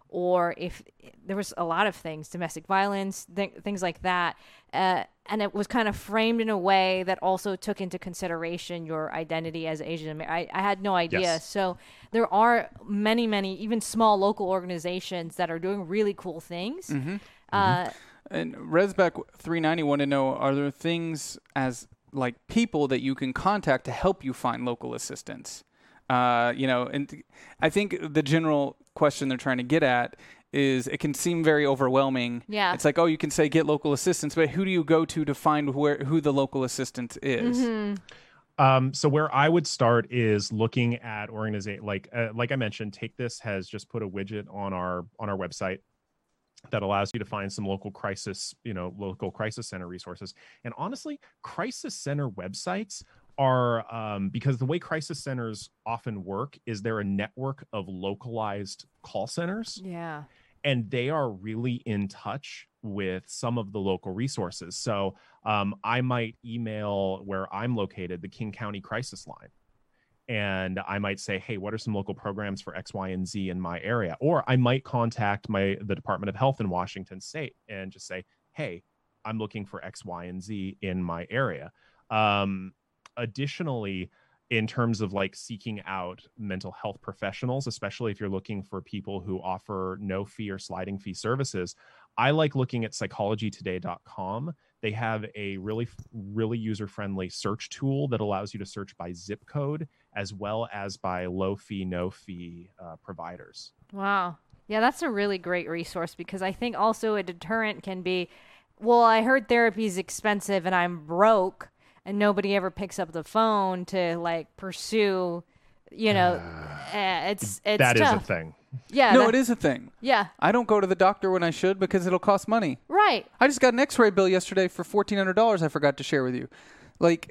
or if there was a lot of things, domestic violence, th- things like that. Uh, and it was kind of framed in a way that also took into consideration your identity as Asian American. I, I had no idea. Yes. So there are many, many, even small local organizations that are doing really cool things. Mm-hmm. Uh, And Resback three ninety wanted to know, are there things as like people that you can contact to help you find local assistance? Uh, you know, and I think the general question they're trying to get at is it can seem very overwhelming. Yeah. It's like, oh, you can say get local assistance, but who do you go to to find where who the local assistance is? mhm. Um, so where I would start is looking at organization, like uh, like I mentioned, Take This has just put a widget on our on our website that allows you to find some local crisis, you know, local crisis center resources. And honestly, crisis center websites are um, because the way crisis centers often work is they're a network of localized call centers. Yeah. And they are really in touch with some of the local resources. So um, I might email where I'm located, the King County Crisis Line. And I might say, hey, what are some local programs for X, Y, and Z in my area? Or I might contact my the Department of Health in Washington State and just say, hey, I'm looking for X, Y, and Z in my area. Um, additionally, in terms of like seeking out mental health professionals, especially if you're looking for people who offer no fee or sliding fee services, I like looking at psychology today dot com. They have a really, really user-friendly search tool that allows you to search by zip code as well as by low fee, no fee uh, providers. Wow. Yeah, that's a really great resource because I think also a deterrent can be, well, I heard therapy is expensive and I'm broke and nobody ever picks up the phone to like pursue, you know, uh, it's, it's That is tough. a thing. Yeah. No, that- it is a thing. Yeah. I don't go to the doctor when I should because it'll cost money. Right. I just got an X-ray bill yesterday for fourteen hundred dollars. I forgot to share with you. Like,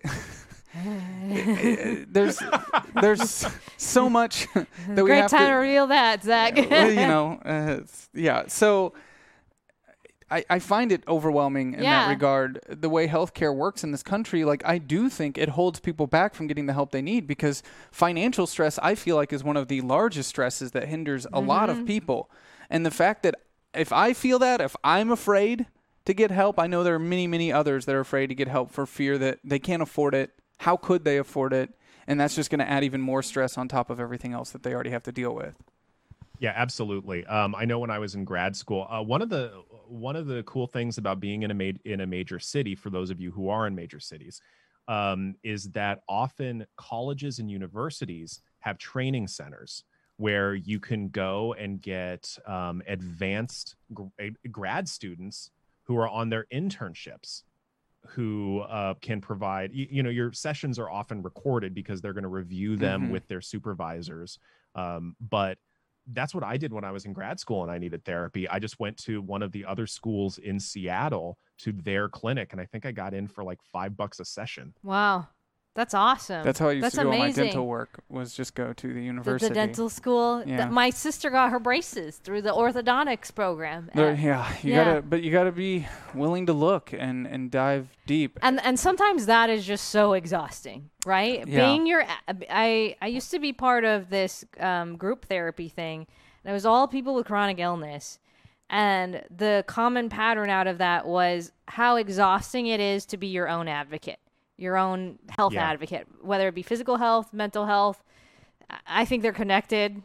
there's there's so much that we Great have time to to, reveal that, Zach. well, you know, uh, it's- yeah. So I, I find it overwhelming in Yeah. that regard. The way healthcare works in this country, like I do think it holds people back from getting the help they need because financial stress, I feel like, is one of the largest stresses that hinders a lot of people. And the fact that if I feel that, if I'm afraid to get help, I know there are many, many others that are afraid to get help for fear that they can't afford it. How could they afford it? And that's just going to add even more stress on top of everything else that they already have to deal with. Yeah, absolutely. Um, I know when I was in grad school, uh, one of the one of the cool things about being in a ma- in a major city, for those of you who are in major cities, um, is that often colleges and universities have training centers where you can go and get um, advanced gr- grad students who are on their internships, who uh, can provide, you, you know, your sessions are often recorded because they're going to review them Mhm. with their supervisors. Um, but that's what I did when I was in grad school and I needed therapy. I just went to one of the other schools in Seattle to their clinic. And I think I got in for like five bucks a session. Wow. That's awesome. That's how I used That's to do all my amazing. dental work, was just go to the The, university. the dental school. Th- Yeah. my sister got her braces through the orthodontics program. There- And- yeah, you yeah. gotta, but you gotta be willing to look and, and dive deep. And and sometimes that is just so exhausting, right? Yeah. Being your, I I used to be part of this um, group therapy thing, and it was all people with chronic illness, and the common pattern out of that was how exhausting it is to be your own advocate, your own health Yeah. advocate, whether it be physical health, mental health. I- I think they're connected.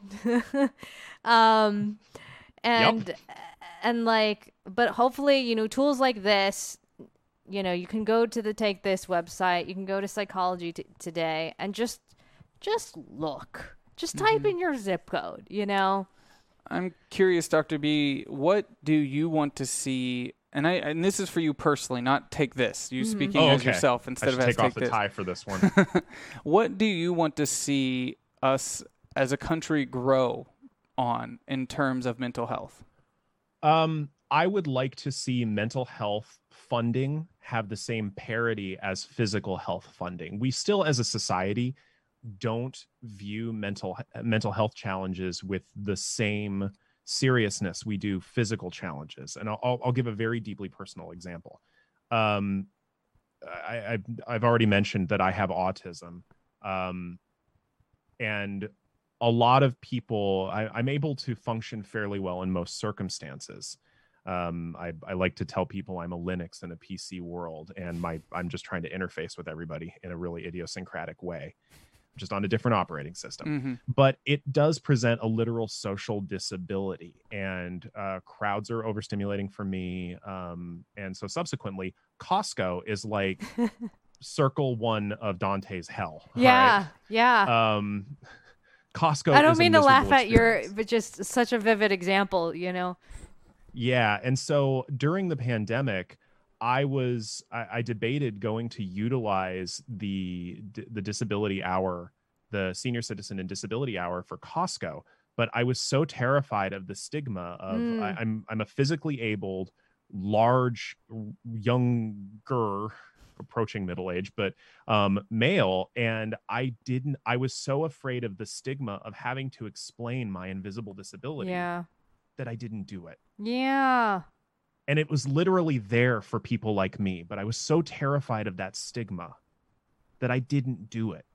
um, and and like, but hopefully, you know, tools like this. You know, you can go to the Take This website. You can go to Psychology t- Today and just, just look. Just type in your zip code. You know. I'm curious, Doctor B, what do you want to see? And I and this is for you personally, not Take This. You speaking Oh, as okay. yourself I instead should of as take off Take the This. tie for this one. What do you want to see us as a country grow on in terms of mental health? Um, I would like to see mental health funding have the same parity as physical health funding. We still, as a society, don't view mental mental health challenges with the same seriousness we do physical challenges. And I'll, I'll give a very deeply personal example. Um, I, I've, I've already mentioned that I have autism. Um, and a lot of people, I, I'm able to function fairly well in most circumstances. Um, I, I like to tell people I'm a Linux in a P C world, and my I'm just trying to interface with everybody in a really idiosyncratic way, just on a different operating system. Mm-hmm. But it does present a literal social disability, and uh, crowds are overstimulating for me. Um, and so subsequently, Costco is like circle one of Dante's hell. Yeah, right? yeah. Um, Costco. I don't is a mean to laugh miserable at your, experience. but just such a vivid example, you know. Yeah, and so during the pandemic, I was I, I debated going to utilize the the disability hour, the senior citizen and disability hour for Costco, but I was so terrified of the stigma of Mm. I, I'm I'm a physically abled, large, younger, approaching middle age, but um, male, and I didn't. I was so afraid of the stigma of having to explain my invisible disability Yeah, that I didn't do it. yeah. And it was literally there for people like me, but I was so terrified of that stigma that I didn't do it.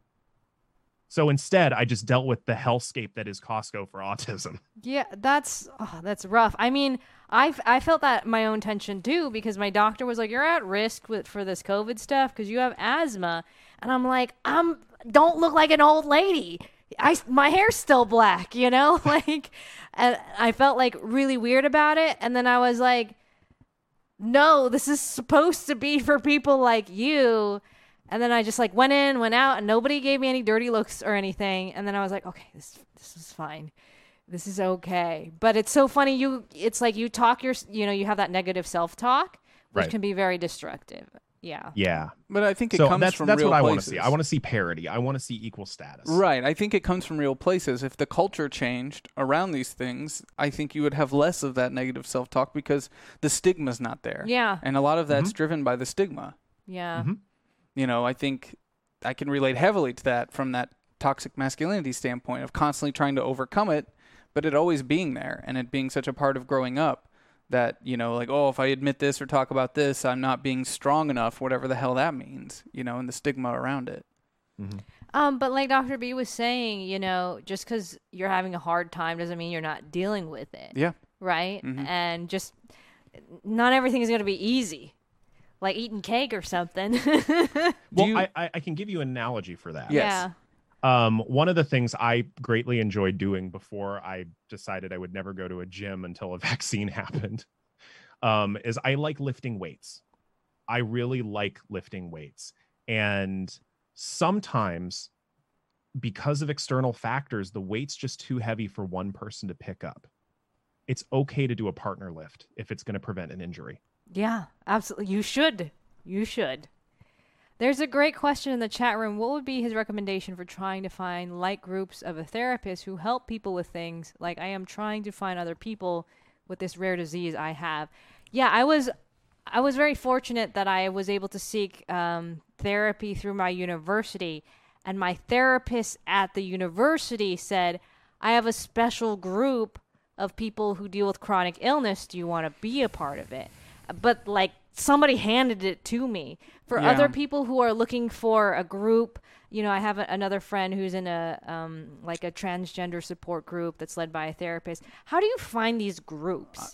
So instead, I just dealt with the hellscape that is Costco for autism. Yeah, that's oh, that's rough. I mean, I I felt that my own tension too, because my doctor was like, "You're at risk with for this COVID stuff because you have asthma," and I'm like, "I'm don't look like an old lady. I my hair's still black, you know." Like, and I felt like really weird about it, and then I was like, "No, this is supposed to be for people like you." And then I just like went in, went out, and nobody gave me any dirty looks or anything. And then I was like, okay, this this is fine. This is okay. But it's so funny. You, it's like you talk your, you know, you have that negative self-talk, which Right. can be very destructive. Yeah. Yeah. But I think it So comes that's from that's real what I want to places. see. I want to see parity. I want to see equal status. Right. I think it comes from real places. If the culture changed around these things, I think you would have less of that negative self-talk because the stigma's not there. Yeah. And a lot of that's Mhm. driven by the stigma. Yeah. Mhm. You know, I think I can relate heavily to that from that toxic masculinity standpoint of constantly trying to overcome it, but it always being there and it being such a part of growing up that, you know, like, oh, if I admit this or talk about this, I'm not being strong enough, whatever the hell that means, you know, and the stigma around it. Mhm. Um, but like Doctor B was saying, you know, just because you're having a hard time doesn't mean you're not dealing with it. Yeah. Right. Mhm. And just not everything is going to be easy, like eating cake or something. Well, you- I, I I can give you an analogy for that. Yes. Yeah. Um, one of the things I greatly enjoyed doing before I decided I would never go to a gym until a vaccine happened, um, is I like lifting weights. I really like lifting weights. And sometimes, because of external factors, the weight's just too heavy for one person to pick up. It's okay to do a partner lift if it's going to prevent an injury. Yeah, absolutely. You should. You should. There's a great question in the chat room. What would be his recommendation for trying to find like groups of a therapist who help people with things like I am trying to find other people with this rare disease I have? Yeah, I was I was very fortunate that I was able to seek um, therapy through my university, and my therapist at the university said, I have a special group of people who deal with chronic illness. Do you want to be a part of it? But like somebody handed it to me. For Yeah. other people who are looking for a group, you know, I have a, another friend who's in a um, like a transgender support group that's led by a therapist. How do you find these groups?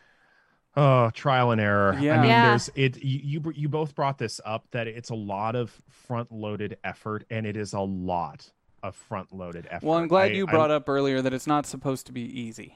Oh, trial and error. Yeah. I mean, Yeah. there's it. You, you you both brought this up that it's a lot of front-loaded effort, and it is a lot of front-loaded effort. Well, I'm glad I- you I- brought up earlier that it's not supposed to be easy.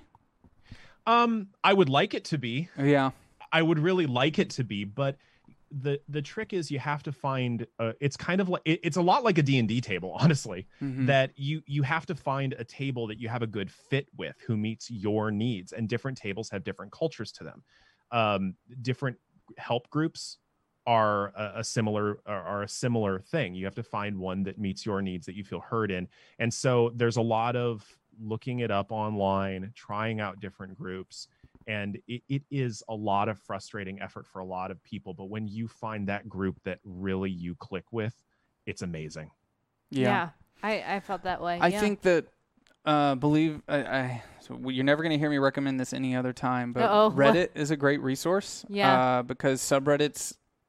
Um, I would like it to be. Yeah. I would really like it to be, but the the trick is you have to find. Uh, it's kind of like it, it's a lot like a D and D table, honestly. Mhm. That you you have to find a table that you have a good fit with, who meets your needs, and different tables have different cultures to them. Um, different help groups are a, a similar are, are a similar thing. You have to find one that meets your needs, that you feel heard in, and so there's a lot of looking it up online, trying out different groups. And it, it is a lot of frustrating effort for a lot of people. But when you find that group that really you click with, it's amazing. Yeah. I, I felt that way. I yeah. think that, uh, believe, I, I so you're never going to hear me recommend this any other time, but Uh-oh. Reddit is a great resource. Yeah. Uh, because subreddits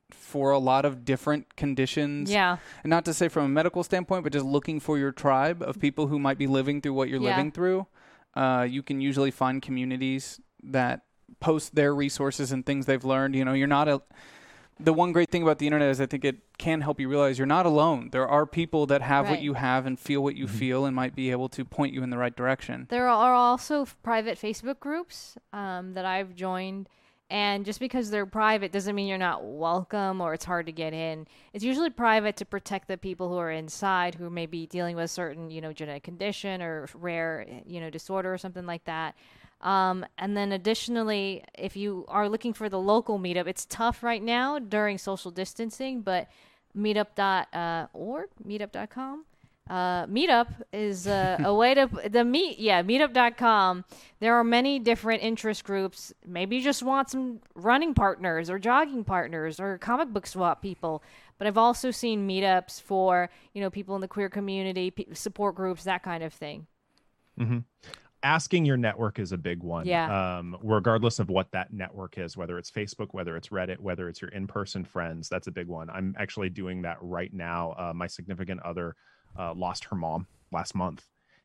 for a lot of different conditions. Yeah. And not to say from a medical standpoint, but just looking for your tribe of people who might be living through what you're Yeah. living through. Uh, you can usually find communities that post their resources and things they've learned. You know, you're not a, the one great thing about the internet is I think it can help you realize you're not alone. There are people that have Right. what you have and feel what you Mm-hmm. feel and might be able to point you in the right direction. There are also f- private Facebook groups um, that I've joined. And just because they're private doesn't mean you're not welcome or it's hard to get in. It's usually private to protect the people who are inside who may be dealing with a certain, you know, genetic condition or rare, you know, disorder or something like that. Um, and then additionally, if you are looking for the local meetup, it's tough right now during social distancing, but meetup dot org, meetup dot com. Uh, Meetup is uh, a way to the meet. Yeah, meetup dot com. There are many different interest groups. Maybe you just want some running partners or jogging partners or comic book swap people. But I've also seen meetups for, you know, people in the queer community, pe- support groups, that kind of thing. Mm-hmm. Asking your network is a big one. Yeah. Um, regardless of what that network is, whether it's Facebook, whether it's Reddit, whether it's your in-person friends, that's a big one. I'm actually doing that right now. Uh, my significant other uh, lost her mom last month,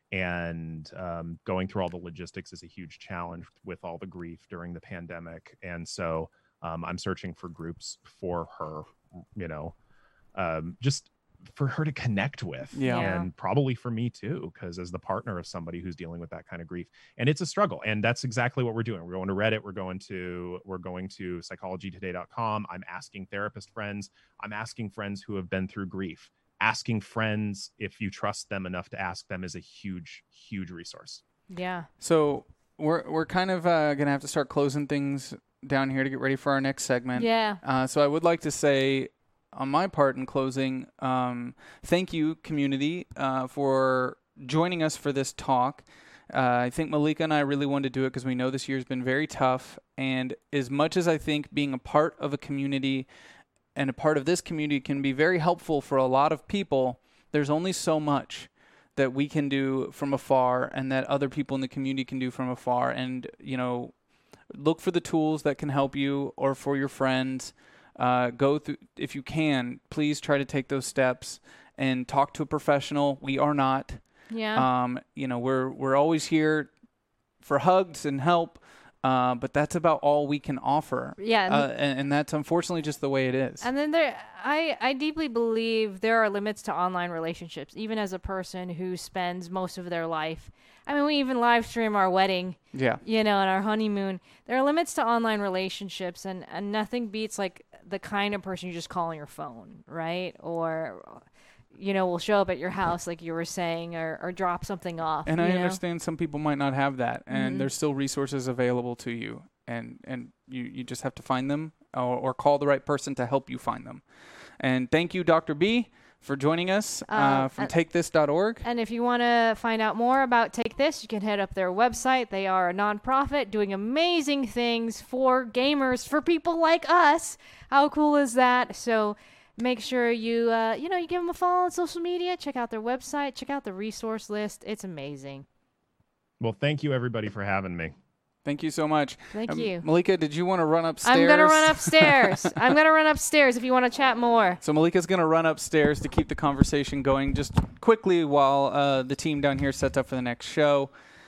and um, going through all the logistics is a huge challenge with all the grief during the pandemic. And so um, I'm searching for groups for her, you know, um, just for her to connect with. Yeah. Yeah. And probably for me too, because as the partner of somebody who's dealing with that kind of grief, and it's a struggle. And that's exactly what we're doing. We're going to Reddit. We're going to, we're going to psychology today dot com. I'm asking therapist friends. I'm asking friends who have been through grief. Asking friends, if you trust them enough to ask them, is a huge, huge resource. Yeah. So we're we're kind of uh, gonna have to start closing things down here to get ready for our next segment. Yeah. Uh, so I would like to say, on my part in closing, um, thank you, community, uh, for joining us for this talk. Uh, I think Malika and I really wanted to do it because we know this year's been very tough. And as much as I think being a part of a community and a part of this community can be very helpful for a lot of people, there's only so much that we can do from afar and that other people in the community can do from afar. And, you know, look for the tools that can help you or for your friends. Uh, go through, if you can, please try to take those steps and talk to a professional. We are not. Yeah. Um, you know, we're we're always here for hugs and help, uh, but that's about all we can offer. Yeah, and- uh, and, and that's unfortunately just the way it is. And then there, I, I deeply believe there are limits to online relationships, even as a person who spends most of their life. I mean, we even live stream our wedding, Yeah. you know, and our honeymoon. There are limits to online relationships, and, and nothing beats like the kind of person you just call on your phone, right? Or, you know, will show up at your house, like you were saying, or, or drop something off. And you I know? understand some people might not have that, and Mhm. there's still resources available to you, and and you, you just have to find them or, or call the right person to help you find them. And thank you, Doctor B, for joining us uh, Uh, from uh, take this dot org. And if you want to find out more about Take This, you can head up their website. They are a nonprofit doing amazing things for gamers, for people like us. How cool is that? So make sure you, uh, you know, you give them a follow on social media. Check out their website. Check out the resource list. It's amazing. Well, thank you everybody for having me. Thank you so much. Thank Um, you. Malika, did you want to run upstairs? I'm going to run upstairs. I'm going to run upstairs if you want to chat more. So Malika's going to run upstairs to keep the conversation going just quickly while uh, the team down here sets up for the next show.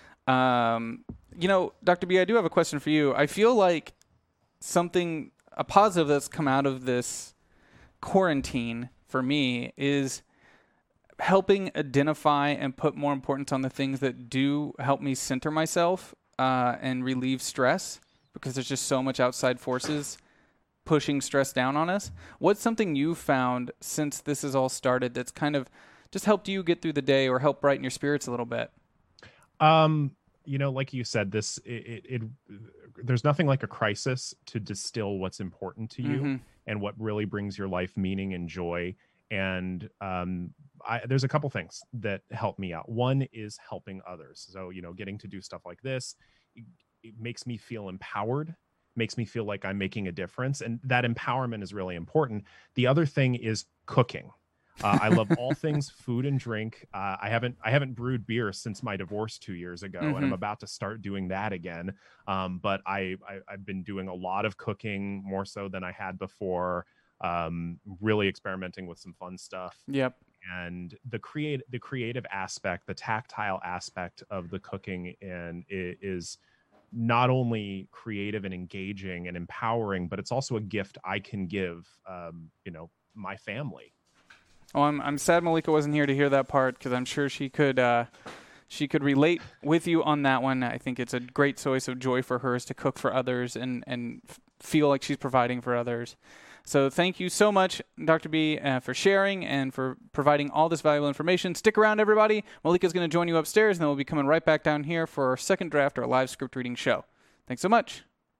Um, you know, Doctor B, I do have a question for you. I feel like something, a positive that's come out of this quarantine for me is helping identify and put more importance on the things that do help me center myself uh, and relieve stress, because there's just so much outside forces pushing stress down on us. What's something you found since this has all started that's kind of just helped you get through the day or help brighten your spirits a little bit? Um, you know, like you said, this it, it, it there's nothing like a crisis to distill what's important to you Mhm. and what really brings your life meaning and joy. And um, I, there's a couple things that help me out. One is helping others. So, you know, getting to do stuff like this, it, it makes me feel empowered, makes me feel like I'm making a difference. And that empowerment is really important. The other thing is cooking. Uh, I love all things food and drink. Uh, I haven't I haven't brewed beer since my divorce two years ago, and I'm Mhm. about to start doing that again. Um, but I, I I've been doing a lot of cooking, more so than I had before. um, really experimenting with some fun stuff. Yep. And the create the creative aspect, the tactile aspect of the cooking, and it is not only creative and engaging and empowering, but it's also a gift I can give, um, you know, my family. Oh, I'm I'm sad Malika wasn't here to hear that part, because I'm sure she could uh, she could relate with you on that one. I think it's a great source of joy for her is to cook for others and and f- feel like she's providing for others. So thank you so much, Doctor B, uh, for sharing and for providing all this valuable information. Stick around, everybody. Malika's going to join you upstairs, and then we'll be coming right back down here for our second draft, our live script reading show. Thanks so much.